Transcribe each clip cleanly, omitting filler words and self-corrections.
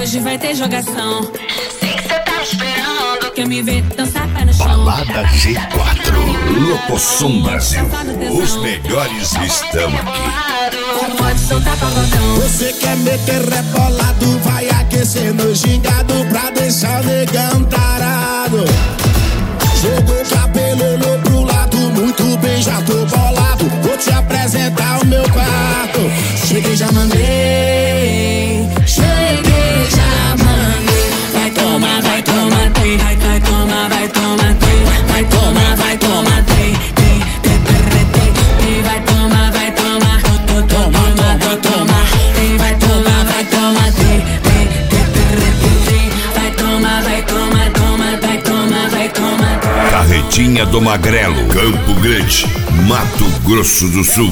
Hoje vai ter jogação. Sei que cê tá esperando. Quer me ver dançar pé no chão. Balada G4, Lopoção Brasil. Os melhores estão aqui. Pode soltar pagodão. Você quer meter rebolado, vai aquecer no gingado pra deixar o negão tarado. Jogou o cabelo, olhou pro lado, muito bem, já tô bolado. Vou te apresentar o meu quarto. Cheguei, já mandei. Cheguei, já mandei. Vai tomar, vai tomar, tem. Vai tomar, vai tomar, tem. Vai tomar, vai tomar, tem. Vai tomar, vai tomar. Toma, vai tomar. Vai tomar, vai tomar, tem. Vai tomar, vai tomar, toma, vai tomar, vai tomar. Carretinha do Magrelo, Campo Grande, Mato Grosso do Sul.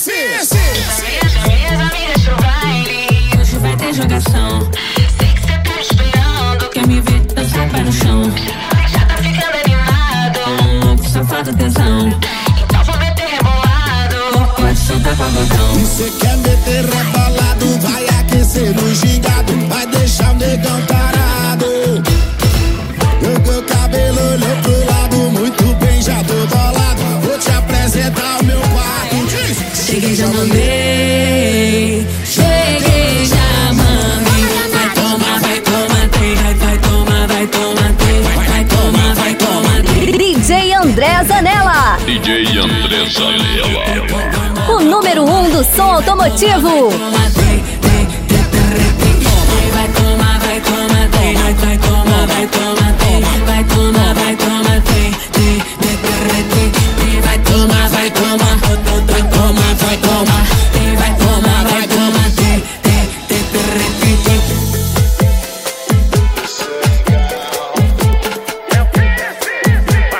Hoje vai ter jogação. Sei que cê tá esperando. Quer me ver dançar pé no chão. Já tá ficando animado. Safado tesão. Então vou meter rebolado. Pode soltar pagodão. E cê quer meter rebolado, vai aquecer no gingado, vai deixar o negão tarado. Jogou o cabelo, olhou pro lado, muito bem, já tô bolado. Vou te apresentar o meu quarto. Cheguei, já mandei. Cheguei, já mandei. Vai tomar, vai tomar, tem. Vai tomar, vai tomar, tem. Vai tomar, vai tomar, tem. DJ André Zanella, DJ André Zanella, o número 1 do som automotivo. Vai tomar, vai tomar, tem. Vai tomar, vai tomar, tem. Vai tomar, vai tomar, tem. Vai tomar, vai tomar. Vai tomar, vai tomar. Vai tomar, vai tomar, tem.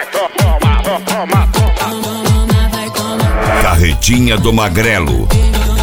Carretinha do Magrelo,